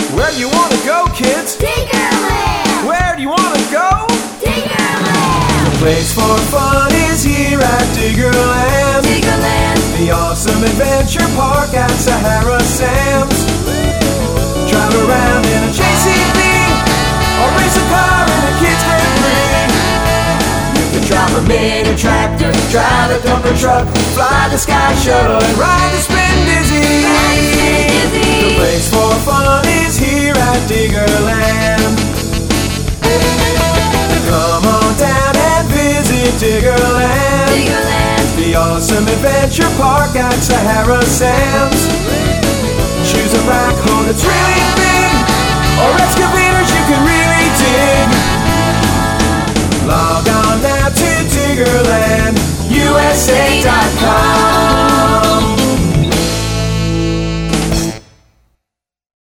Where do you want to go, kids? Diggerland! Where do you want to go? Diggerland! The place for fun is here at Diggerland. Diggerland! The awesome adventure park at Sahara Sam's. Drive around in a JCB or race a car in a kids' Grand Prix. You can drive a mini tractor, drive a dumper truck, fly the sky shuttle and ride the Spin Dizzy. The place for fun is here at Diggerland. Come on down and visit Diggerland. Diggerland! The awesome adventure park at Sahara Sam's. Choose a black